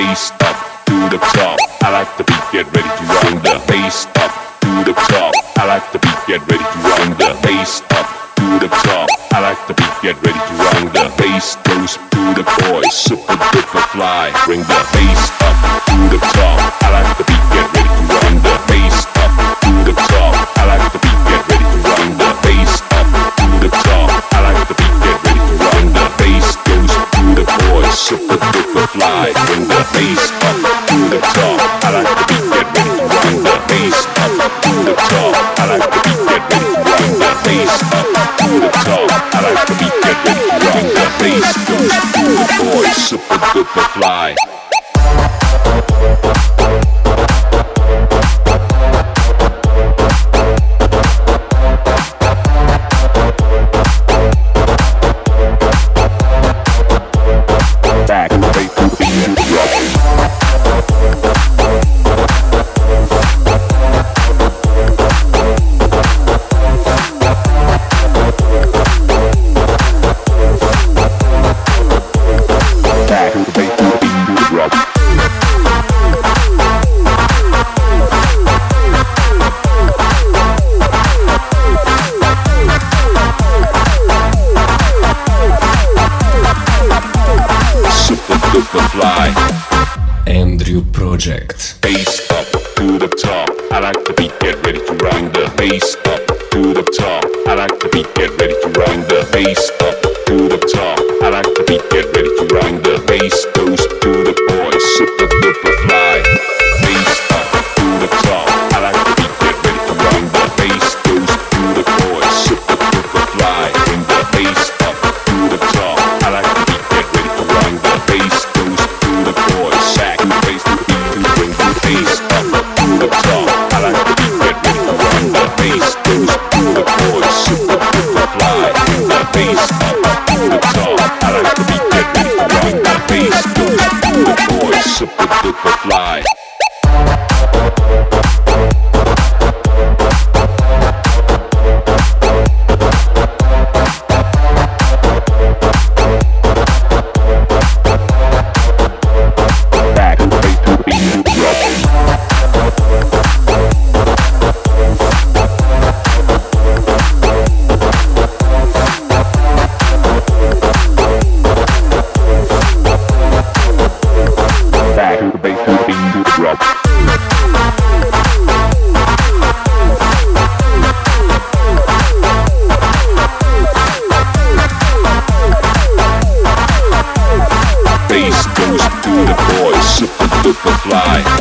bass up to the top. I like the beat, get ready to rock the bass up to the top. I like the beat, get ready to rock the bass up to the top. I like the beat, get ready to rock the bass goes to the boys, super duper fly. Bring the bass up to the top. I like the beat, get ready to rock the bass up to the top. I like the beat, get ready to rock the bass up to the top. I like the beat, get ready to rock the bass goes to the boys, super duper fly. Bring the bass up to the top. I like the beat, get ready to rock the bass up to the top. I like the beat, get ready to rock the bass up to the top. I like the beat, get ready to rock the bass goes to the boys, super duper fly. Back to the beat, to the drop. Andrew Project. Bass up to the top. I like the beat, get ready to rock the bass up to the top. I like the beat, get ready to rock the bass up to the top. I like the beat, get ready to rock the bass goes to the boys, super duper fly. Bass up to the top. I like the beat, get ready to rock the bass goes to the boys, super duper fly. Bring the bass up to the top. I like the beat, get ready to rock the bass goes to the boys. Sack the bass to the beat to bring the bass up to the top. I like the beat, get ready to rock the bass goes to the boys, super duper fly. Bring the bass up to the top. I like the beat, get ready to rock the bass goes to the boys, super duper fly. Back to the bass to the beat to the drop. Back to the bass to the beat to the drop. Bass goes to the boys, super duper fly.